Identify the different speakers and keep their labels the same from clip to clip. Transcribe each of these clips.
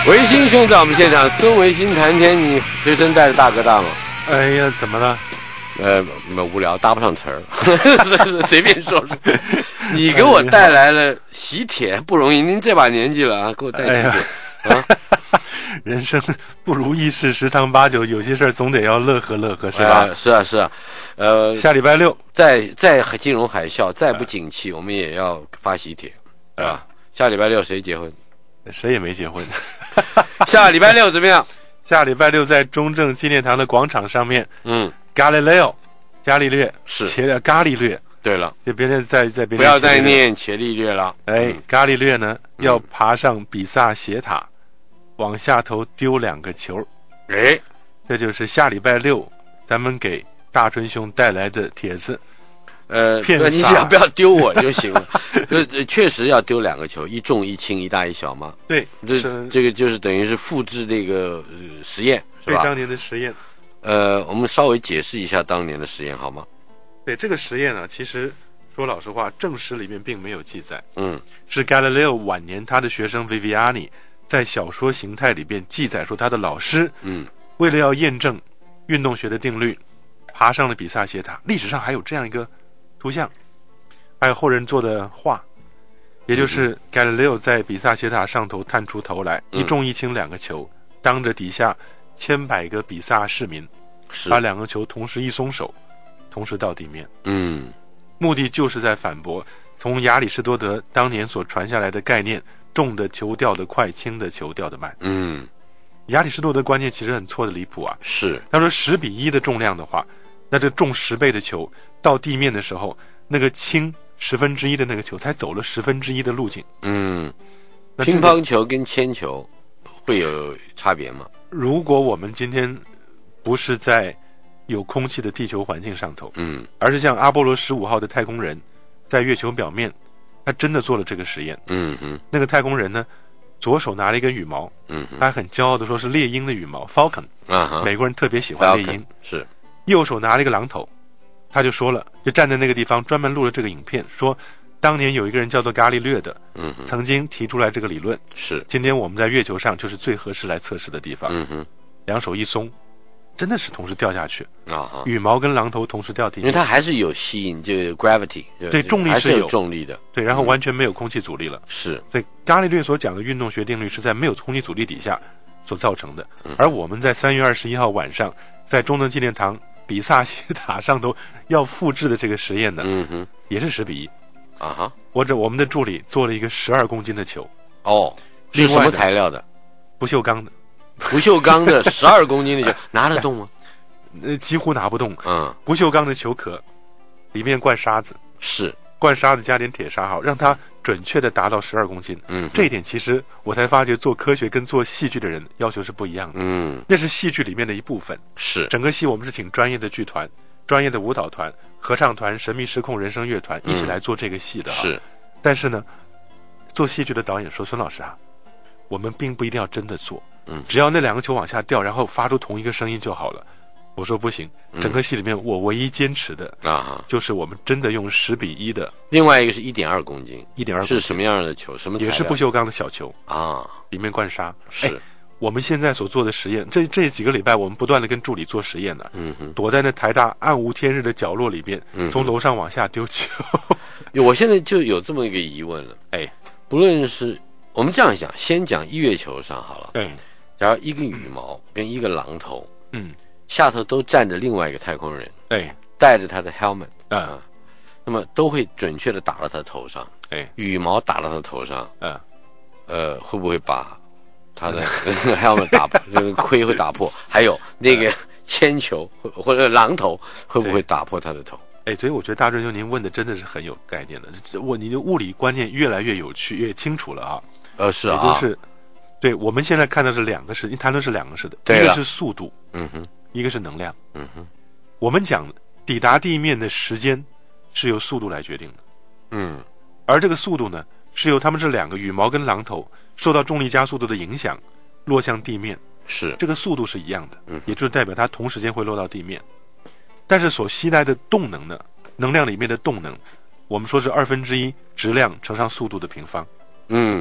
Speaker 1: 维新兄在我们现场，孙维新谈天，你随身带着大哥大吗？
Speaker 2: 哎呀，怎么了？
Speaker 1: 无聊，搭不上词儿，随便说说。你给我带来了喜帖，不容易。您这把年纪了啊，给我带喜帖、啊。
Speaker 2: 人生不如意事十常八九，有些事儿总得要乐呵乐呵，是吧？
Speaker 1: 是啊，是啊。
Speaker 2: 下礼拜六，
Speaker 1: 再金融海啸，再不景气，我们也要发喜帖，是吧？下礼拜六谁结婚？
Speaker 2: 谁也没结婚。
Speaker 1: 下礼拜六怎么样？
Speaker 2: 下礼拜六在中正纪念堂的广场上面，Galileo， 伽利略
Speaker 1: 是
Speaker 2: 伽利略。
Speaker 1: 对了，
Speaker 2: 就别再
Speaker 1: 不要再念伽利略了。
Speaker 2: 伽利略呢要爬上比萨斜塔，往下头丢2个球。这就是下礼拜六咱们给大春兄带来的帖子。
Speaker 1: 你只要不要丢我就行了。确实要丢2个球，一重一轻，一大一小吗？
Speaker 2: 对，
Speaker 1: 这个就是等于是复制这个实验，是吧？
Speaker 2: 对，当年的实验。
Speaker 1: 我们稍微解释一下当年的实验好吗？
Speaker 2: 对，这个实验呢，其实说老实话，正史里面并没有记载。是 Galileo 晚年他的学生 Viviani 在小说形态里边记载说，他的老师为了要验证运动学的定律，爬上了比萨斜塔。历史上还有这样一个图像，还有后人做的画，也就是 Galileo 在比萨斜塔上头探出头来，一重一轻2个球，当着底下千百个比萨市民，把2个球同时一松手，同时到地面。目的就是在反驳从亚里士多德当年所传下来的概念，重的球掉得快，轻的球掉得慢。亚里士多德观念其实很错的离谱啊。
Speaker 1: 是，他
Speaker 2: 说10:1的重量的话，那这重10倍的球到地面的时候，那个轻1/10的那个球才走了1/10的路径。
Speaker 1: 乒乓球跟铅球会有差别吗？
Speaker 2: 如果我们今天不是在有空气的地球环境上头，而是像阿波罗15号的太空人在月球表面，他真的做了这个实验。那个太空人呢，左手拿了一根羽毛，他很骄傲的说是猎鹰的羽毛 Falcon，美国人特别喜欢猎鹰。
Speaker 1: 是，
Speaker 2: 右手拿了一个榔头，他就说了，就站在那个地方专门录了这个影片，说当年有一个人叫做伽利略的，曾经提出来这个理论，
Speaker 1: 是
Speaker 2: 今天我们在月球上就是最合适来测试的地方。2手一松，真的是同时掉下去羽毛跟榔头同时掉地面，
Speaker 1: 因为它还是有吸引，这个 gravity，
Speaker 2: 对，重力是
Speaker 1: 有重力的，
Speaker 2: 对，然后完全没有空气阻力了。
Speaker 1: 是，
Speaker 2: 所以伽利略所讲的运动学定律是在没有空气阻力底下所造成的。而我们在3月21号晚上在中正纪念堂比萨斜塔上头要复制的这个实验呢，也是10:1。我们的助理做了一个12公斤的球。
Speaker 1: 是什么材料的？
Speaker 2: 不锈钢的。
Speaker 1: 不锈钢的12公斤的球拿得动吗？
Speaker 2: 几乎拿不动。不锈钢的球壳里面灌沙子，
Speaker 1: 是
Speaker 2: 灌沙子加点铁砂，好让它准确的达到12公斤。这一点其实我才发觉做科学跟做戏剧的人要求是不一样的。那是戏剧里面的一部分。
Speaker 1: 是
Speaker 2: 整个戏我们是请专业的剧团、专业的舞蹈团、合唱团、神秘失控人声乐团一起来做这个戏的。
Speaker 1: 是，
Speaker 2: 但是呢，做戏剧的导演说，孙老师啊，我们并不一定要真的做。只要那2个球往下掉，然后发出同一个声音就好了。我说不行，整个戏里面我唯一坚持的就是我们真的用10:1的。另
Speaker 1: 外一个是1.2公斤
Speaker 2: ，1.2公斤
Speaker 1: 是什么样的球？什么材料？
Speaker 2: 也是不锈钢的小球里面灌沙。是，我们现在所做的实验，这几个礼拜我们不断的跟助理做实验呢。躲在那台大暗无天日的角落里边，从楼上往下丢球。
Speaker 1: 我现在就有这么一个疑问了。不论是我们这样想，先讲月球上好了。假如一个羽毛跟一个榔头，下头都站着另外一个太空人，戴着他的 helmet，那么都会准确的打到他头上，羽毛打到他头上，会不会把他的 helmet 打破？这个盔会打破？还有那个铅球或者榔头会不会打破他的头？
Speaker 2: 所以我觉得大春兄您问的真的是很有概念的，你的物理观念越来越有趣，越清楚了啊。
Speaker 1: 是啊，
Speaker 2: 也就是对我们现在看到是2个事，你谈论是2个事的，一个是速度，一个是能量。我们讲抵达地面的时间是由速度来决定的。而这个速度呢，是由他们这2个羽毛跟榔头受到重力加速度的影响落向地面，
Speaker 1: 是
Speaker 2: 这个速度是一样的，也就是代表它同时间会落到地面。但是所携带的动能呢，能量里面的动能，我们说是1/2质量乘上速度的平方。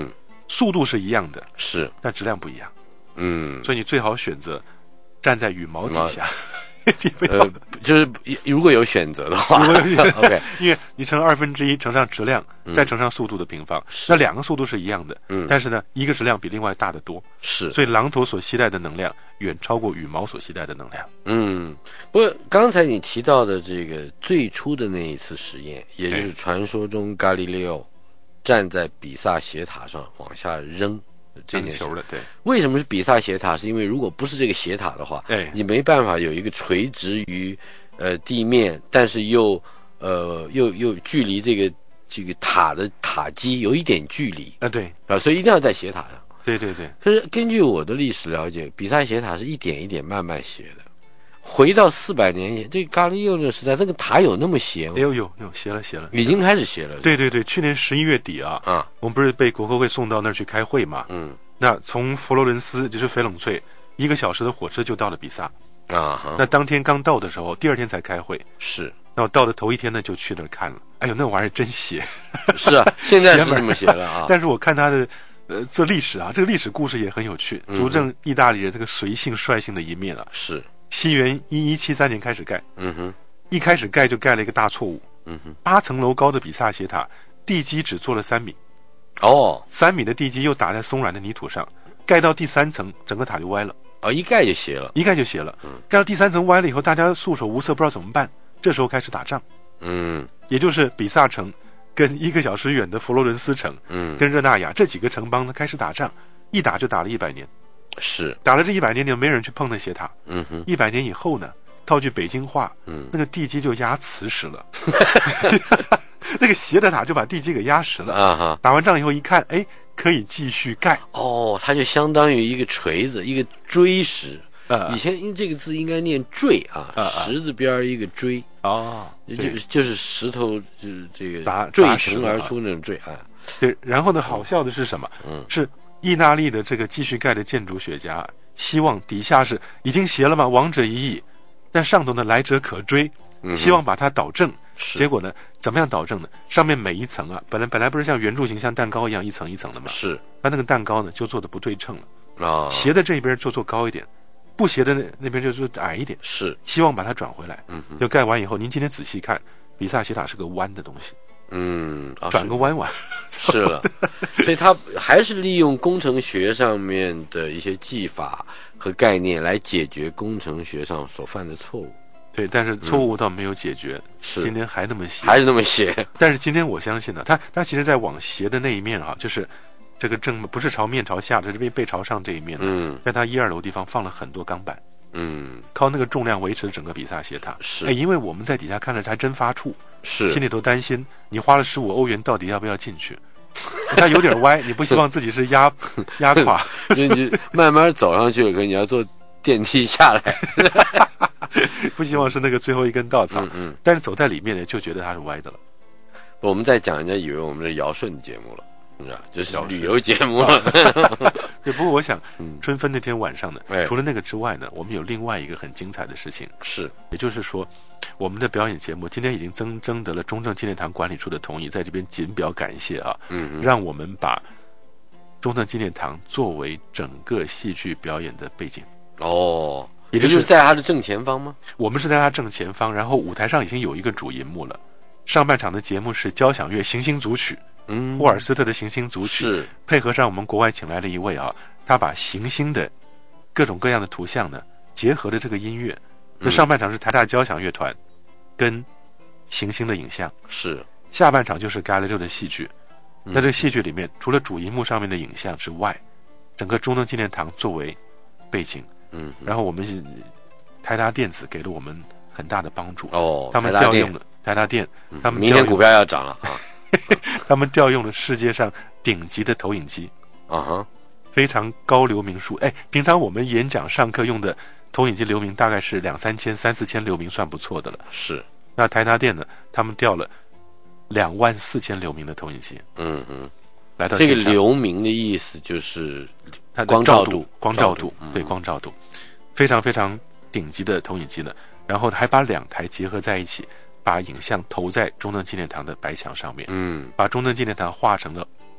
Speaker 2: 速度是一样的，
Speaker 1: 是，
Speaker 2: 但质量不一样。所以你最好选择站在羽毛底下。
Speaker 1: 就是如果有选择的话，OK，
Speaker 2: 因为你乘1/2乘上质量，再乘上速度的平方，那两个速度是一样的，但是呢，一个质量比另外大得多，
Speaker 1: 是，
Speaker 2: 所以榔头所携带的能量远超过羽毛所携带的能量。
Speaker 1: 不过刚才你提到的这个最初的那一次实验，也就是传说中伽利略站在比萨斜塔上往下扔这件事，
Speaker 2: 对，
Speaker 1: 为什么是比萨斜塔？是因为如果不是这个斜塔的话，你没办法有一个垂直于地面，但是又距离这个塔的塔基有一点距离
Speaker 2: 对
Speaker 1: 啊，所以一定要在斜塔上。
Speaker 2: 对。
Speaker 1: 可是根据我的历史了解，比萨斜塔是一点一点慢慢斜的。回到400年前，这伽利略这个时代，这个塔有那么斜吗？
Speaker 2: 有斜了，
Speaker 1: 已经开始斜了。
Speaker 2: 对，去年11月底我们不是被国科会送到那儿去开会嘛？那从佛罗伦斯就是翡冷翠1个小时的火车就到了比萨那当天刚到的时候，第二天才开会。
Speaker 1: 是，
Speaker 2: 那我到的头一天呢，就去那儿看了。哎呦，那玩意儿真斜。
Speaker 1: 是啊，现在是这么斜了啊。
Speaker 2: 但是我看他的这历史这个历史故事也很有趣，足证意大利人这个随性率性的一面
Speaker 1: 是。
Speaker 2: 西元1173年开始盖，一开始盖就盖了一个大错误，8层楼高的比萨斜塔地基只做了3米，3米的地基又打在松软的泥土上，盖到第3层，整个塔就歪了。
Speaker 1: 一盖就斜了，
Speaker 2: 盖到第3层歪了以后，大家束手无策，不知道怎么办。这时候开始打仗，也就是比萨城跟1个小时远的佛罗伦斯城，跟热那亚这几个城邦呢开始打仗，一打就打了100年。
Speaker 1: 是，
Speaker 2: 打了这100年，就没人去碰那斜塔。100年以后呢，套句北京话，那个地基就压瓷实了。那个斜的塔就把地基给压实了。打完仗以后一看，可以继续盖。
Speaker 1: 它就相当于一个锤子，一个锥石。以前这个字应该念坠石字边一个锥。就是石头，就是这个坠成而出那种坠。
Speaker 2: 对，然后呢，好笑的是什么？是意大利的这个继续盖的建筑学家希望底下是已经斜了嘛，亡者已矣，但上头呢来者可追，希望把它导正。结果呢，怎么样导正呢？上面每一层本来不是像圆柱形像蛋糕一样一层一层的吗？
Speaker 1: 是，
Speaker 2: 它那个蛋糕呢就做的不对称了斜的这边就做高一点，不斜的那边就做矮一点，
Speaker 1: 是，
Speaker 2: 希望把它转回来。就盖完以后，您今天仔细看，比萨斜塔是个弯的东西。转个弯
Speaker 1: 是了，所以他还是利用工程学上面的一些技法和概念来解决工程学上所犯的错误。
Speaker 2: 对，但是错误倒没有解决，
Speaker 1: 是
Speaker 2: 今天还那么斜，
Speaker 1: 还是那么斜。
Speaker 2: 但是今天我相信呢，他其实在往斜的那一面就是这个正不是面朝下，这是背朝上这一面在他1、2楼地方放了很多钢板。靠那个重量维持整个比萨斜塔。
Speaker 1: 是，
Speaker 2: 因为我们在底下看着还真发怵，
Speaker 1: 是，
Speaker 2: 心里头担心，你花了15欧元，到底要不要进去？它有点歪，你不希望自己是压垮，
Speaker 1: 你慢慢走上去，可你要坐电梯下来，
Speaker 2: 不希望是那个最后一根稻草。但是走在里面呢，就觉得它是歪的了。
Speaker 1: 我们在讲，人家以为我们是尧舜节目了。就是旅游节目了。
Speaker 2: 对，不过我想，春分那天晚上呢，除了那个之外呢，我们有另外一个很精彩的事情，
Speaker 1: 是，
Speaker 2: 也就是说，我们的表演节目今天已经征得了中正纪念堂管理处的同意，在这边谨表感谢让我们把中正纪念堂作为整个戏剧表演的背景。也就是
Speaker 1: 在它的正前方吗？
Speaker 2: 我们是在它正前方，然后舞台上已经有一个主银幕了。上半场的节目是交响乐行星组曲。霍尔斯特的行星组曲，
Speaker 1: 是
Speaker 2: 配合上我们国外请来了一位他把行星的各种各样的图像呢结合了这个音乐。那上半场是台大交响乐团跟行星的影像，
Speaker 1: 是
Speaker 2: 下半场就是伽利略的戏剧。那这个戏剧里面，除了主银幕上面的影像之外，整个中正纪念堂作为背景。然后我们台达电子给了我们很大的帮助。他们调用了台达电，他们
Speaker 1: 明天股票要涨了
Speaker 2: 他们调用了世界上顶级的投影机非常高流明数。平常我们演讲上课用的投影机流明大概是2-3千、3-4千流明算不错的了。
Speaker 1: 是，
Speaker 2: 那台达电呢，他们调了24000流明的投影机。来到
Speaker 1: 这个流明的意思就是光照度，
Speaker 2: 对，光照度非常非常顶级的投影机呢。然后还把2台结合在一起，把影像投在中正纪念堂的白墙上面，把中正纪念堂画成了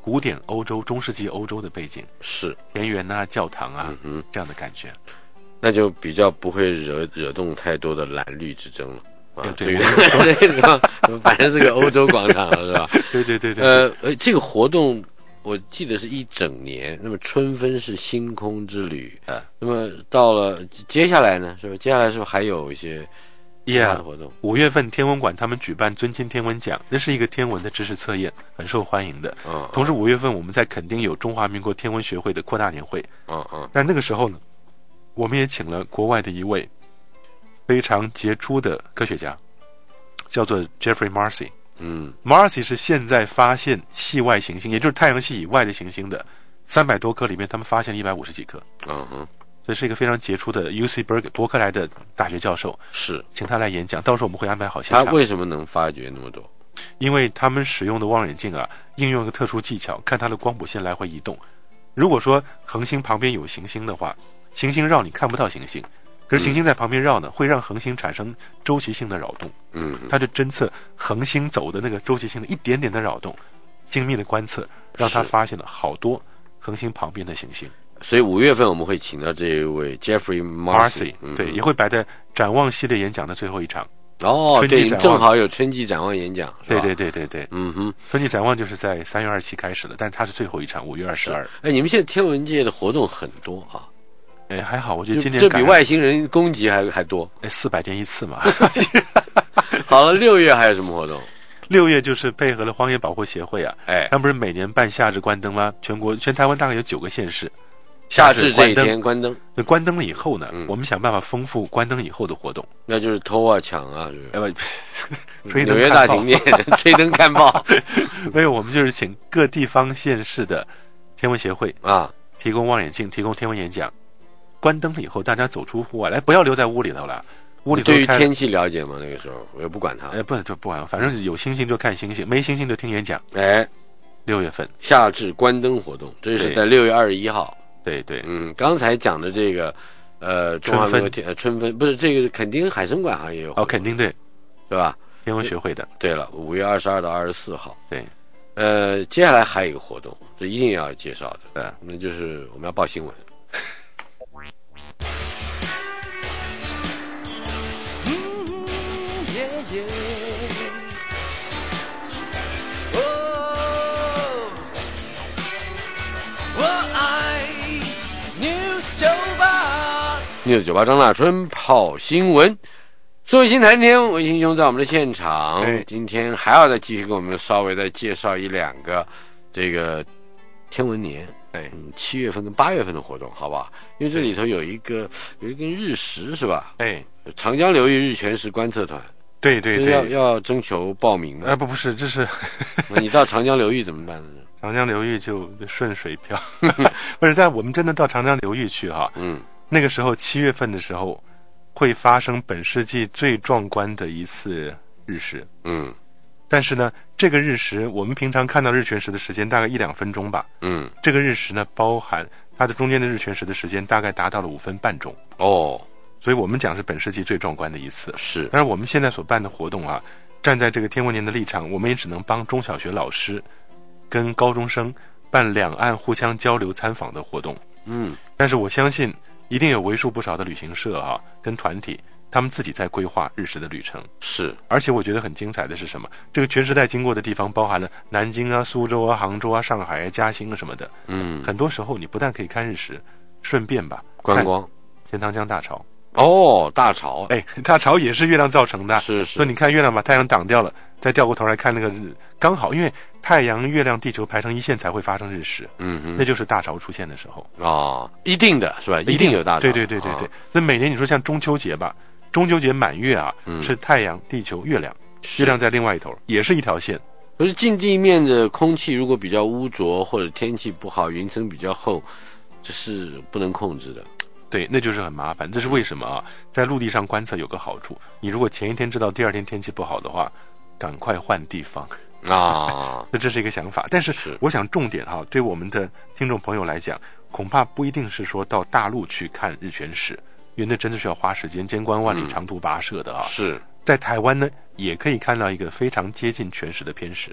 Speaker 2: 古典欧洲、中世纪欧洲的背景，
Speaker 1: 是
Speaker 2: 田园啊、教堂啊，这样的感觉，
Speaker 1: 那就比较不会惹动太多的蓝绿之争了。
Speaker 2: 对，
Speaker 1: 这个地方反正是个欧洲广场了，是吧？
Speaker 2: 对。
Speaker 1: 这个活动我记得是一整年。那么春分是星空之旅，那么到了接下来呢，是吧？接下来是不是还有一些其他的活动
Speaker 2: ？5月份天文馆他们举办尊钦天文奖，那是一个天文的知识测验，很受欢迎的。同时5月份我们在垦丁有中华民国天文学会的扩大年会。但那个时候呢，我们也请了国外的一位非常杰出的科学家，叫做 Jeffrey Marcy。Marcy 是现在发现系外行星，也就是太阳系以外的行星的300多颗里面，他们发现了150几颗。这是一个非常杰出的 UC 伯克莱的大学教授，
Speaker 1: 是
Speaker 2: 请他来演讲，到时候我们会安排好现场。
Speaker 1: 他为什么能发掘那么多？
Speaker 2: 因为他们使用的望远镜啊，应用一个特殊技巧，看它的光谱线来回移动。如果说恒星旁边有行星的话，行星绕你看不到行星，可是行星在旁边绕呢，会让恒星产生周期性的扰动。它就侦测恒星走的那个周期性的一点点的扰动，精密的观测，让他发现了好多恒星旁边的行星。
Speaker 1: 所以5月份我们会请到这一位 Jeffrey Marcy，
Speaker 2: 对，也会摆在展望系列演讲的最后一场。
Speaker 1: 对，正好有春季展望演讲。
Speaker 2: 对。春季展望就是在3月27开始了，但是它是最后一场，5月22。
Speaker 1: 你们现在天文界的活动很多啊。
Speaker 2: 还好，我觉得今年
Speaker 1: 这比外星人攻击还多。
Speaker 2: 400天一次嘛。
Speaker 1: 好了，6月还有什么活动
Speaker 2: ？6月就是配合了荒野保护协会啊，他们不是每年办夏至关灯吗？全台湾大概有9个县市。
Speaker 1: 夏至这一天关灯，
Speaker 2: 那关灯了以后呢，我们想办法丰富关灯以后的活动。
Speaker 1: 那就是偷啊、抢啊，
Speaker 2: 吹灯
Speaker 1: 纽约大停电，吹灯看报。
Speaker 2: 没有，我们就是请各地方县市的天文协会啊，提供望远镜，提供天文演讲。关灯了以后，大家走出户外来，不要留在屋里头了。屋里头
Speaker 1: 对于天气了解吗？那个时候我也不管它。
Speaker 2: 不管，反正有星星就看星星，没星星就听演讲。6月份
Speaker 1: 夏至关灯活动，这是在6月21号。
Speaker 2: 对，
Speaker 1: 刚才讲的这个中华民国春分不是这个垦丁海参馆好像也有
Speaker 2: 垦丁对，
Speaker 1: 是吧？
Speaker 2: 天文学会的。
Speaker 1: 对了，5月22到24号。
Speaker 2: 对，
Speaker 1: 接下来还有一个活动，这一定要介绍的，那就是我们要报新闻。News 98张大春跑新闻，作为新谈天文新兄在我们的现场，今天还要再继续给我们稍微再介绍1、2个这个天文年，7月份跟8月份的活动，好不好？因为这里头有一根日食是吧？长江流域日全食观测团。
Speaker 2: 对，
Speaker 1: 要征求报名吗？
Speaker 2: 不是，这是
Speaker 1: 你到长江流域怎么办呢？
Speaker 2: 长江流域就顺水漂，不是在我们真的到长江流域去哈。那个时候7月份的时候，会发生本世纪最壮观的一次日食。但是呢，这个日食我们平常看到日全食的时间大概1-2分钟吧。这个日食呢，包含它的中间的日全食的时间大概达到了5分半钟。所以我们讲是本世纪最壮观的一次。
Speaker 1: 是，
Speaker 2: 但是我们现在所办的活动啊，站在这个天文年的立场，我们也只能帮中小学老师跟高中生办两岸互相交流参访的活动。但是我相信一定有为数不少的旅行社啊跟团体，他们自己在规划日食的旅程。
Speaker 1: 是，
Speaker 2: 而且我觉得很精彩的是什么？这个全时代经过的地方包含了南京啊、苏州啊、杭州啊、上海啊、嘉兴啊什么的。很多时候你不但可以看日食，顺便吧
Speaker 1: 观光
Speaker 2: 钱塘江大潮。
Speaker 1: 大潮，
Speaker 2: 大潮也是月亮造成的。
Speaker 1: 是，
Speaker 2: 所以你看月亮把太阳挡掉了，再掉过头来看那个刚好，因为太阳、月亮、地球排成一线才会发生日食。那就是大潮出现的时候。
Speaker 1: 一定的是吧？一定有大潮。
Speaker 2: 对。所以每年你说像中秋节吧，中秋节满月啊，是太阳、地球、月亮，月亮在另外一头，也是一条线。
Speaker 1: 可是近地面的空气如果比较污浊，或者天气不好，云层比较厚，这是不能控制的。
Speaker 2: 对，那就是很麻烦。这是为什么啊？在陆地上观测有个好处，你如果前一天知道第二天天气不好的话，赶快换地方啊。这是一个想法。但是我想重点哈，对我们的听众朋友来讲，恐怕不一定是说到大陆去看日全食，因为那真的需要花时间，千关万里，长途跋涉的啊。
Speaker 1: 是，
Speaker 2: 在台湾呢，也可以看到一个非常接近全食的偏食。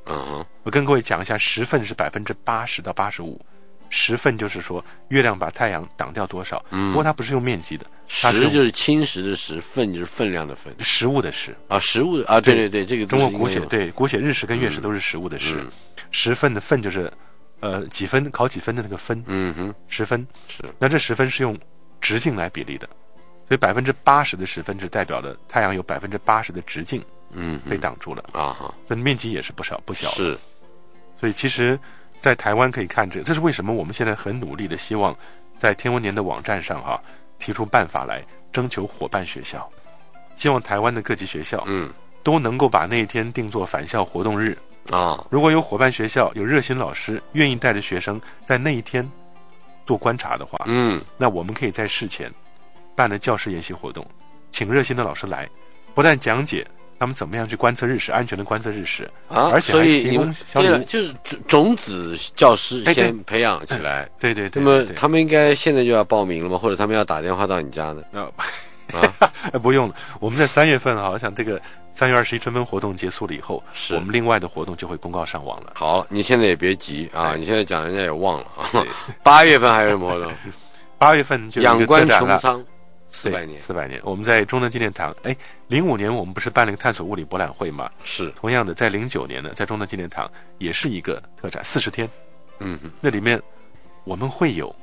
Speaker 2: 我跟各位讲一下，时分是80%到85%。时分就是说月亮把太阳挡掉多少，不过它不是用面积的，
Speaker 1: 时就是侵蚀的时，分就是分量的分，
Speaker 2: 食物的食
Speaker 1: 啊，食物的啊，对，这个
Speaker 2: 中国古写古写日食跟月食都是食物的食，时分的分就是几分考几分的那个分，时分
Speaker 1: 是，
Speaker 2: 那这时分是用直径来比例的，所以80%的时分是代表了太阳有80%的直径，被挡住了
Speaker 1: 啊，
Speaker 2: 所以面积也是不小
Speaker 1: 是，
Speaker 2: 所以其实。在台湾可以看这是为什么我们现在很努力的希望在天文年的网站上提出办法来征求伙伴学校，希望台湾的各级学校都能够把那一天定作返校活动日啊。如果有伙伴学校有热心老师愿意带着学生在那一天做观察的话，那我们可以在事前办了教师研习活动，请热心的老师来，不但讲解他们怎么样去观测日食，安全的观测日食
Speaker 1: 啊，
Speaker 2: 而且还提供小礼物，
Speaker 1: 就是种子教师先培养起来。
Speaker 2: 对。那
Speaker 1: 么他们应该现在就要报名了吗？或者他们要打电话到你家呢？
Speaker 2: 不用了。我们在3月份好像这个3月21春分活动结束了以后，我们另外的活动就会公告上网了。
Speaker 1: 好，你现在也别急啊，你现在讲人家也忘了啊。8月份还有什么活动
Speaker 2: ？8月份就有一个特展了。
Speaker 1: 仰观穹苍。400
Speaker 2: 年，我们在中正纪念堂。05年我们不是办了一个探索物理博览会吗？
Speaker 1: 是。
Speaker 2: 同样的，在09年呢，在中正纪念堂也是一个特展，40天。那里面我们会有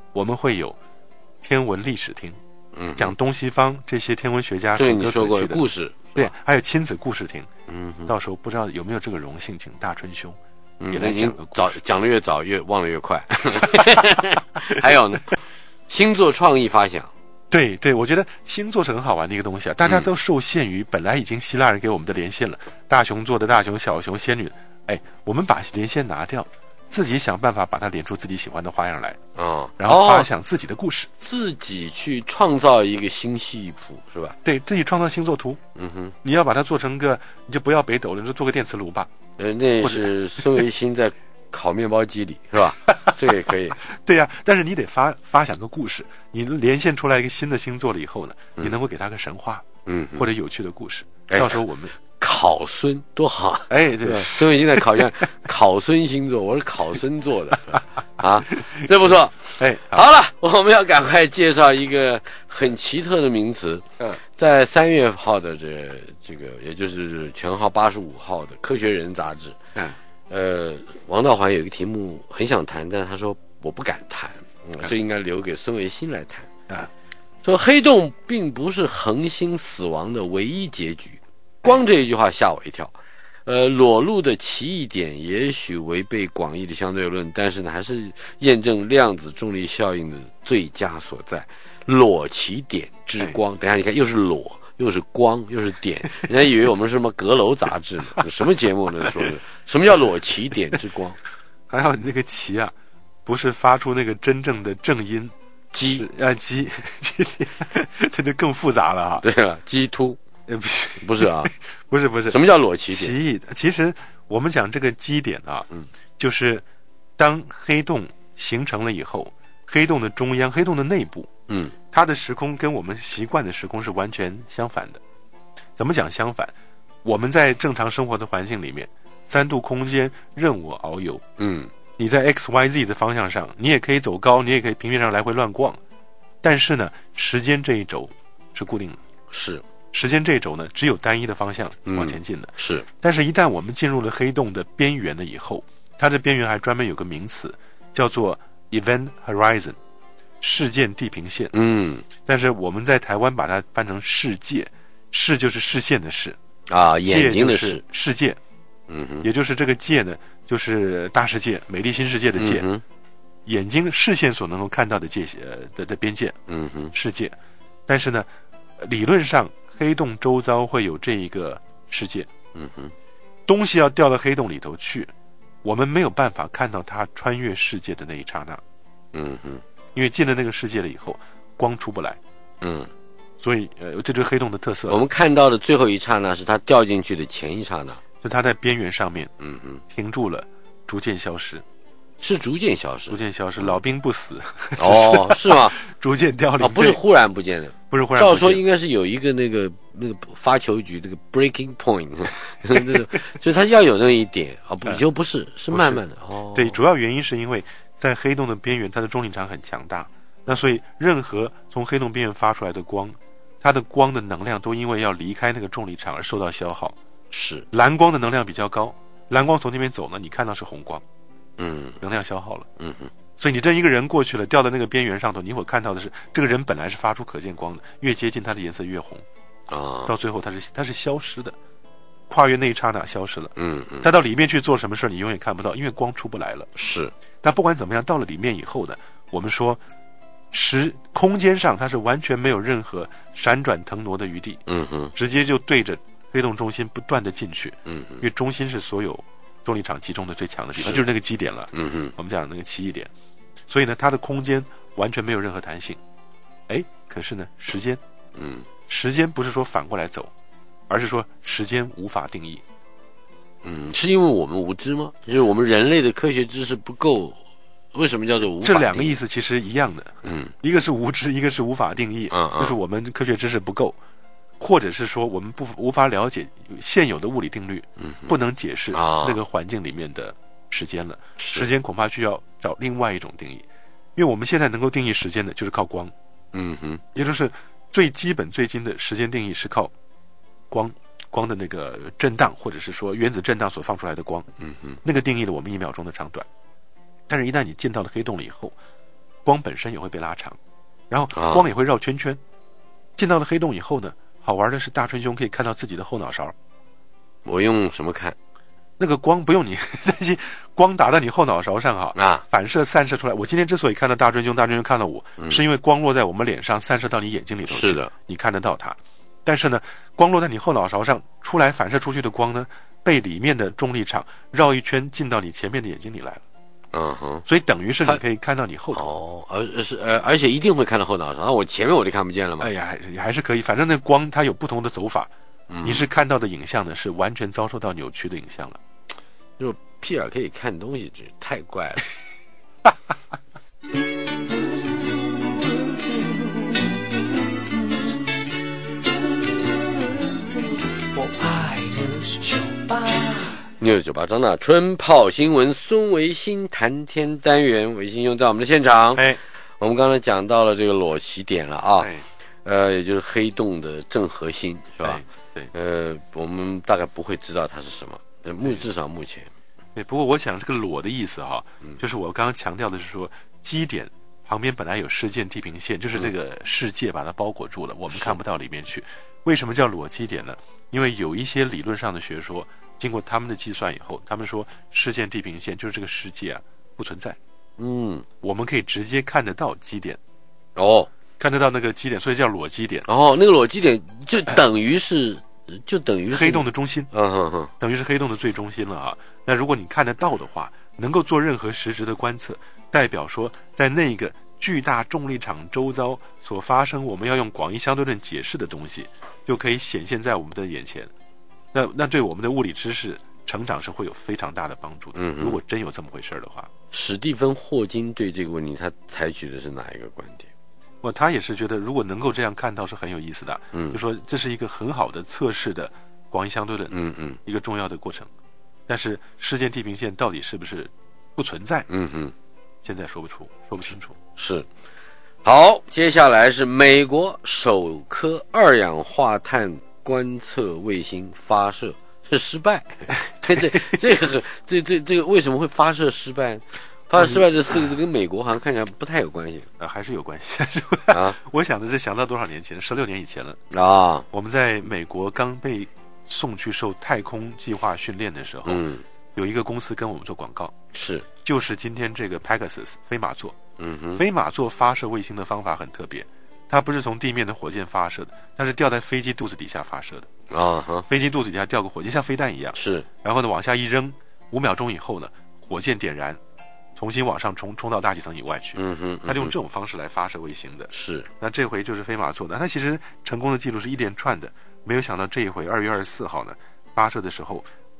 Speaker 2: 天文历史厅，讲东西方这些天文学家
Speaker 1: 这你说过的故事，
Speaker 2: 对，还有亲子故事厅。到时候不知道有没有这个荣幸，请大春兄也来讲个故事。
Speaker 1: 讲的越早，越忘得越快。还有呢，星座创意发想。
Speaker 2: 对，我觉得星座是很好玩的一个东西啊，大家都受限于本来已经希腊人给我们的连线了，大熊座的大熊、小熊、仙女，我们把连线拿掉，自己想办法把它连出自己喜欢的花样来，然后发想自己的故事，
Speaker 1: 自己去创造一个星系谱，是吧？
Speaker 2: 对，自己创造星座图。你要把它做成个，你就不要北斗了，你就做个电磁炉吧。
Speaker 1: 那是孙维新在烤面包机里是吧？这个也可以。
Speaker 2: 对呀，但是你得发想个故事，你连线出来一个新的星座了以后呢，你能够给他个神话，或者有趣的故事。到时候我们
Speaker 1: 考孙多好，
Speaker 2: 对，
Speaker 1: 孙维新在考验考孙星座，我是考孙座的啊，这不错。好了，我们要赶快介绍一个很奇特的名词。在3月号的这个，也就是全号85号的《科学人》杂志。王道环有一个题目很想谈，但是他说我不敢谈，这应该留给孙维新来谈。说黑洞并不是恒星死亡的唯一结局，光这一句话吓我一跳。裸露的奇异点也许违背广义的相对论，但是呢，还是验证量子重力效应的最佳所在。裸奇点之光，等一下你看，又是裸，又是光，又是点，人家以为我们是什么阁楼杂志呢？什么节目呢？说的什么叫裸奇点之光？
Speaker 2: 还有那个奇啊，不是发出那个真正的正音
Speaker 1: 鸡
Speaker 2: 鸡，这就更复杂了
Speaker 1: 对了，鸡突。不是啊，
Speaker 2: 不是，
Speaker 1: 什么叫裸奇点？
Speaker 2: 奇异，其实我们讲这个基点啊，就是当黑洞形成了以后，黑洞的中央、黑洞的内部，它的时空跟我们习惯的时空是完全相反的。怎么讲相反？我们在正常生活的环境里面，3度空间任我遨游，你在 XYZ 的方向上，你也可以走高，你也可以平面上来回乱逛，但是呢，时间这一轴是固定的，
Speaker 1: 是。
Speaker 2: 时间这一轴呢，只有单一的方向往前进的，
Speaker 1: 是。
Speaker 2: 但是，一旦我们进入了黑洞的边缘了以后，它的边缘还专门有个名词，叫做 Event Horizon， 事件地平线。但是我们在台湾把它翻成世界，视就是视线的视
Speaker 1: 啊，眼睛的视，
Speaker 2: 世界。也就是这个界呢，就是大世界、美丽新世界的界，眼睛视线所能够看到的界的边界。世界。但是呢，理论上，黑洞周遭会有这一个世界，东西要掉到黑洞里头去，我们没有办法看到它穿越世界的那一刹那，因为进了那个世界了以后，光出不来，所以这就是黑洞的特色。
Speaker 1: 我们看到的最后一刹那是它掉进去的前一刹那，
Speaker 2: 就它在边缘上面，停住了，逐渐消失。
Speaker 1: 是逐渐消失，
Speaker 2: 老兵不死。
Speaker 1: 是吗？
Speaker 2: 逐渐凋零，
Speaker 1: 不是忽然不见的，
Speaker 2: 不是忽然不见。
Speaker 1: 照说应该是有一个那个发球局这个 breaking point， 所以它要有那一点不是慢慢的。
Speaker 2: 对，主要原因是因为在黑洞的边缘，它的重力场很强大，那所以任何从黑洞边缘发出来的光，它的光的能量都因为要离开那个重力场而受到消耗。
Speaker 1: 是
Speaker 2: 蓝光的能量比较高，蓝光从那边走呢，你看到是红光，能量消耗了，所以你这一个人过去了，掉到那个边缘上头，你会看到的是，这个人本来是发出可见光的，越接近它的颜色越红，到最后它是消失的，跨越那一刹那消失了，它到里面去做什么事你永远看不到，因为光出不来了。
Speaker 1: 是，
Speaker 2: 但不管怎么样，到了里面以后呢，我们说空间上它是完全没有任何闪转腾挪的余地，直接就对着黑洞中心不断的进去，因为中心是所有重力场集中的最强的地方，就是那个基点了，我们讲那个奇异点，所以呢，它的空间完全没有任何弹性。可是呢，时间不是说反过来走，而是说时间无法定义。
Speaker 1: 是因为我们无知吗？就是我们人类的科学知识不够？为什么叫做无法定义？
Speaker 2: 这两个意思其实一样的，一个是无知，一个是无法定义，就是我们科学知识不够。或者是说我们无法了解现有的物理定律，不能解释那个环境里面的时间了。时间恐怕需要找另外一种定义，因为我们现在能够定义时间的就是靠光，也就是最基本最近的时间定义是靠光的那个震荡，或者是说原子震荡所放出来的光，那个定义了我们1秒钟的长短。但是一旦你进到了黑洞了以后，光本身也会被拉长，然后光也会绕圈圈。进到了黑洞以后呢，好玩的是大春兄可以看到自己的后脑勺。
Speaker 1: 我用什么看？
Speaker 2: 那个光不用你担心，光打到你后脑勺上反射散射出来。我今天之所以看到大春兄看到我，是因为光落在我们脸上散射到你眼睛里头去，
Speaker 1: 是的，
Speaker 2: 你看得到它。但是呢，光落在你后脑勺上出来反射出去的光呢，被里面的重力场绕一圈进到你前面的眼睛里来了。所以等于是你可以看到你后头，
Speaker 1: 而且一定会看到后脑勺，那我前面我就看不见了吗？
Speaker 2: 还是可以，反正那光它有不同的走法，你是看到的影像呢是完全遭受到扭曲的影像了。
Speaker 1: 就屁眼可以看东西，这太怪了。我爱News 98。News 98张大春泡新闻，孙维新谈天单元，维新兄在我们的现场。我们刚才讲到了这个裸奇点了啊，也就是黑洞的正核心，是吧？对，我们大概不会知道它是什么，至少目前。
Speaker 2: 对，不过我想这个裸的意思就是我刚刚强调的是说，基点旁边本来有事件地平线，就是这个世界把它包裹住了，我们看不到里面去。为什么叫裸基点呢？因为有一些理论上的学说，经过他们的计算以后，他们说事件地平线就是这个世界不存在。我们可以直接看得到基点，看得到那个基点，所以叫裸基点。
Speaker 1: 那个裸基点就等于是
Speaker 2: 黑洞的中心，等于是黑洞的最中心了那如果你看得到的话，能够做任何实质的观测，代表说在那个巨大重力场周遭所发生我们要用广义相对论解释的东西，就可以显现在我们的眼前。那对我们的物理知识成长是会有非常大的帮助的。如果真有这么回事的话，
Speaker 1: 史蒂芬·霍金对这个问题他采取的是哪一个观点？
Speaker 2: 他也是觉得如果能够这样看到是很有意思的。就说这是一个很好的测试的广义相对论，一个重要的过程。但是事件地平线到底是不是不存在？现在说不清楚。
Speaker 1: 是。好，接下来是美国首颗二氧化碳观测卫星发射是失败。这个为什么会发射失败？发射失败这4个字跟美国好像看起来不太有关系。
Speaker 2: 还是有关系我想的是想到多少年前，16年以前
Speaker 1: 了
Speaker 2: 我们在美国刚被送去受太空计划训练的时候，有一个公司跟我们做广告，就是今天这个 Pegasus 飞马座。飞马座发射卫星的方法很特别，它不是从地面的火箭发射的，它是吊在飞机肚子底下发射的。飞机肚子底下吊个火箭，像飞弹一样。然后呢，往下一扔，5秒钟以后呢，火箭点燃，重新往上冲到大气层以外去。它就用这种方式来发射卫星的。那这回就是飞马做的。它其实成功的记录是一连串的，没有想到这一回2月24号呢发射的时候，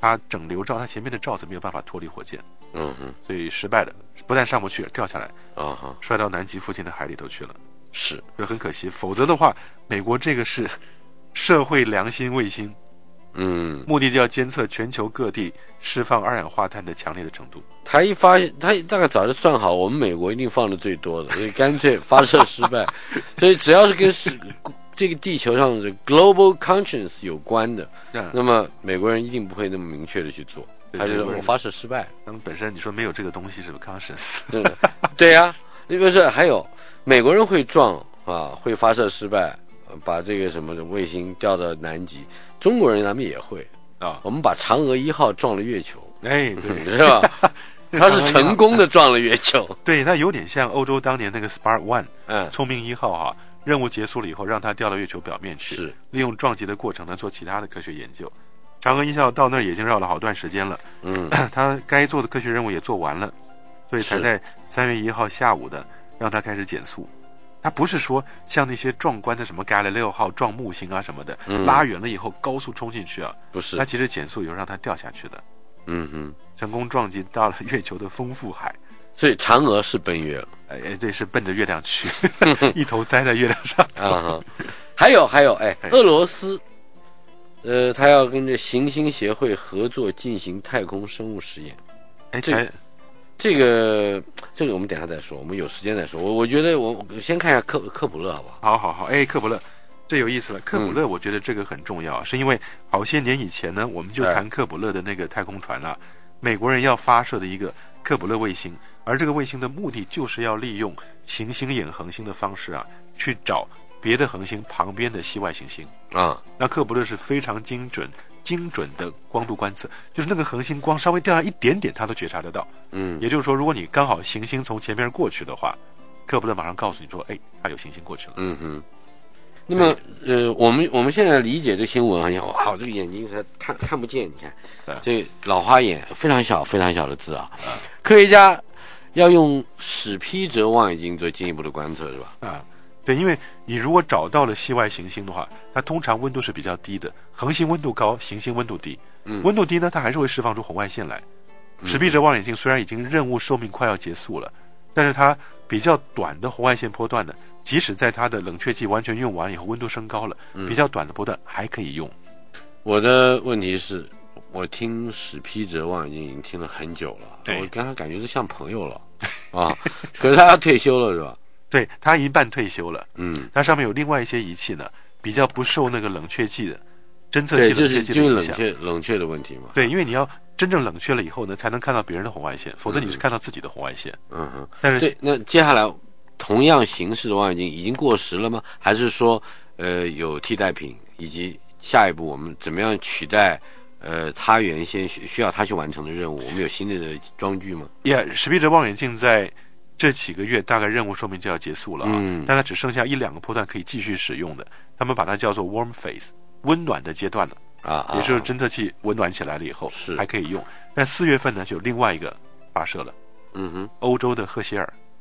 Speaker 2: 它整流罩它前面的罩子没有办法脱离火箭，所以失败了，不但上不去，掉下来，摔到南极附近的海里头去了。
Speaker 1: 是，
Speaker 2: 这很可惜。否则的话，美国这个是社会良心卫星，目的就要监测全球各地释放二氧化碳的强烈的程度。
Speaker 1: 他一发现，他大概早就算好，我们美国一定放的最多的，所以干脆发射失败。所以只要是跟这个地球上的 global conscience 有关的，那么美国人一定不会那么明确的去做。他就说我发射失败。
Speaker 2: 那么本身你说没有这个东西是不是 conscience？
Speaker 1: 对呀，那个是还有美国人会撞啊，会发射失败，把这个什么卫星掉到南极。中国人咱们也会啊，我们把嫦娥1号撞了月球，
Speaker 2: 哎，对，
Speaker 1: 是吧？他是成功的撞了月球。
Speaker 2: 对，它有点像欧洲当年那个 Spark One，聪明1号哈，任务结束了以后，让它掉到月球表面去，
Speaker 1: 是利
Speaker 2: 用撞击的过程呢做其他的科学研究。嫦娥1号到那儿已经绕了好段时间了，他该做的科学任务也做完了，所以才在3月1号下午的让它开始减速。它不是说像那些壮观的什么 Galileo 号撞木星啊什么的，拉远了以后高速冲进去啊，
Speaker 1: 不是，
Speaker 2: 它其实减速以后让它掉下去的。成功撞击到了月球的丰富海，
Speaker 1: 所以嫦娥是奔月了。
Speaker 2: 对，是奔着月亮去，一头栽在月亮上头。
Speaker 1: 还有，俄罗斯，他要跟这行星协会合作进行太空生物实验。这个我们等一下再说，我们有时间再说。我觉得我先看一下科普勒好不好？
Speaker 2: 好，科普勒，这有意思了。科普勒，我觉得这个很重要，是因为好些年以前呢，我们就谈科普勒的那个太空船了，美国人要发射的一个科普勒卫星，而这个卫星的目的就是要利用行星掩恒星的方式啊，去找别的恒星旁边的系外行星啊。那科普勒是非常精准的光度观测，就是那个恒星光稍微掉下一点点，它都觉察得到。也就是说，如果你刚好行星从前面过去的话，科普勒马上告诉你说，它有行星过去了。
Speaker 1: 那么我们现在理解这新闻啊，好，这个眼睛才看不见，你看这老花眼，非常小的字啊。科学家要用史皮哲望远镜做进一步的观测，是吧？
Speaker 2: 对，因为你如果找到了系外行星的话，它通常温度是比较低的，恒星温度高，行星温度低。温度低呢，它还是会释放出红外线来。史皮哲望远镜虽然已经任务寿命快要结束了，但是它比较短的红外线波段呢，即使在它的冷却剂完全用完以后，温度升高了，比较短的波段还可以用。
Speaker 1: 我的问题是，我听史皮哲望远镜已经听了很久了，我跟他感觉都像朋友了啊。可是他要退休了，是吧？
Speaker 2: 对，他一半退休了。它上面有另外一些仪器呢，比较不受那个冷却剂的侦测器冷却剂的影响。
Speaker 1: 就是冷却的问题嘛。
Speaker 2: 对，因为你要真正冷却了以后呢，才能看到别人的红外线，否则你是看到自己的红外线。但是
Speaker 1: 那接下来同样形式的望远镜已经过时了吗？还是说有替代品，以及下一步我们怎么样取代他原先需要他去完成的任务？我们有新的装具吗？
Speaker 2: 史皮哲望远镜在这几个月大概任务寿命就要结束了但它只剩下1-2个波段可以继续使用的，他们把它叫做 warm phase， 温暖的阶段了也就是侦测器温暖起来了以后还可以用。但4月份呢就有另外一个发射了，欧洲的赫歇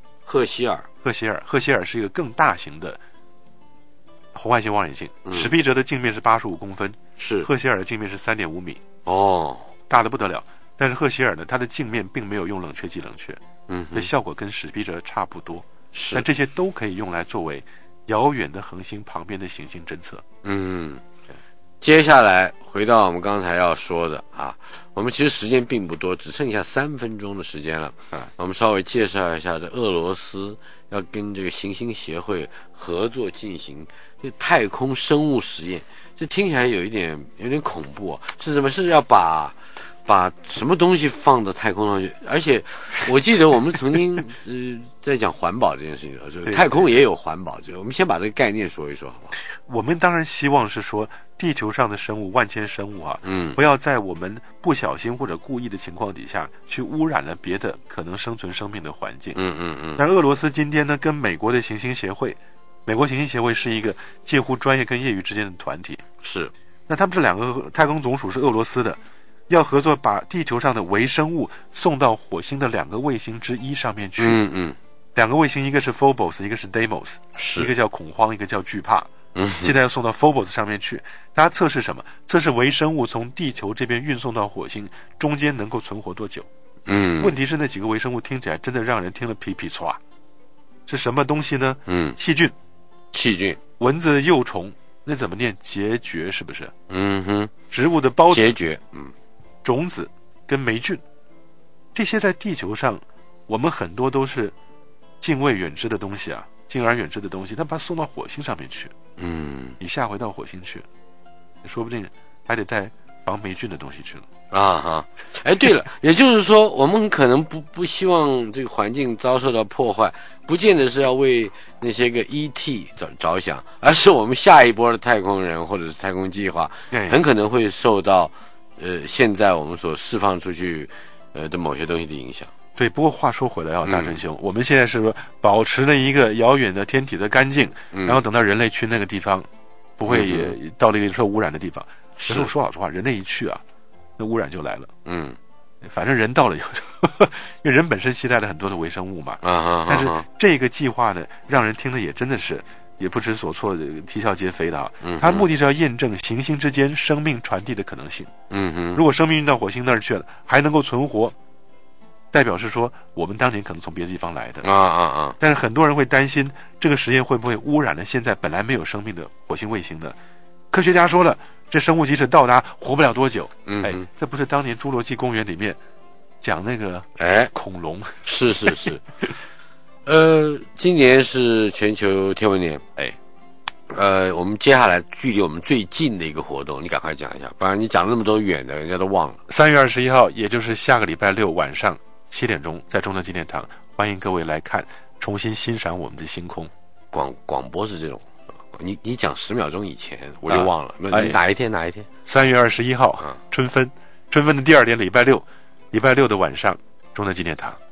Speaker 2: 尔是一个更大型的红外线望远镜，史皮哲的镜面是85公分，赫歇尔的镜面是3.5米，大的不得了。但是赫歇尔呢，它的镜面并没有用冷却剂冷却，这效果跟史皮哲差不多。但这些都可以用来作为遥远的恒星旁边的行星侦测。
Speaker 1: 接下来回到我们刚才要说的我们其实时间并不多，只剩下3分钟的时间了我们稍微介绍一下这俄罗斯要跟这个行星协会合作进行这太空生物实验。这听起来有点恐怖是什么？是要把什么东西放到太空上去？而且我记得我们曾经在讲环保这件事情的时候，太空也有环保。我们先把这个概念说一说好不好？
Speaker 2: 我们当然希望是说地球上的生物，万千生物不要在我们不小心或者故意的情况底下去污染了别的可能生存生命的环境。但俄罗斯今天呢，跟美国的行星协会，美国行星协会是一个介乎专业跟业余之间的团体，那他们这2个太空总署是俄罗斯的，要合作把地球上的微生物送到火星的2个卫星之一上面去。2个卫星，一个是 Phobos， 一个是 Deimos，一个叫恐慌，一个叫惧怕。 现在要送到 Phobos 上面去。大家测试什么？测试微生物从地球这边运送到火星中间能够存活多久。问题是那几个微生物听起来真的让人听了皮皮唰。是什么东西呢？细菌，蚊子的幼虫，那怎么念？孑孓是不是？植物的孢子，
Speaker 1: 孑孓，
Speaker 2: 种子跟霉菌，这些在地球上，我们很多都是敬而远之的东西，但把它送到火星上面去。你下回到火星去，说不定还得带防霉菌的东西去了。
Speaker 1: 对了，也就是说，我们可能不希望这个环境遭受到破坏，不见得是要为那些个 ET 着想，而是我们下一波的太空人或者是太空计划，很可能会受到现在我们所释放出去的某些东西的影响。
Speaker 2: 对，不过话说回来大成兄，我们现在是保持了一个遥远的天体的干净，然后等到人类去那个地方，不会也到了一个受污染的地方。可是我说老实话，人类一去那污染就来了。反正人到了以后，因为人本身携带了很多的微生物嘛。但是这个计划呢，让人听了也真的是也不知所措，啼笑皆非的它目的是要验证行星之间生命传递的可能性。如果生命运到火星那儿去了，还能够存活，代表是说我们当年可能从别的地方来的。但是很多人会担心，这个实验会不会污染了现在本来没有生命的火星卫星呢？科学家说了，这生物即使到达，活不了多久。这不是当年侏罗纪公园里面讲那个恐龙？
Speaker 1: 是今年是全球天文年。我们接下来距离我们最近的一个活动，你赶快讲一下，不然你讲那么多远的，人家都忘了。
Speaker 2: 3月21号，也就是下个礼拜六晚上7点钟，在中正纪念堂，欢迎各位来看，重新欣赏我们的星空。
Speaker 1: 广播是这种。你讲10秒钟以前我就忘了，哪一天
Speaker 2: ？3月21号，春分的第2天，礼拜六的晚上，中正纪念堂。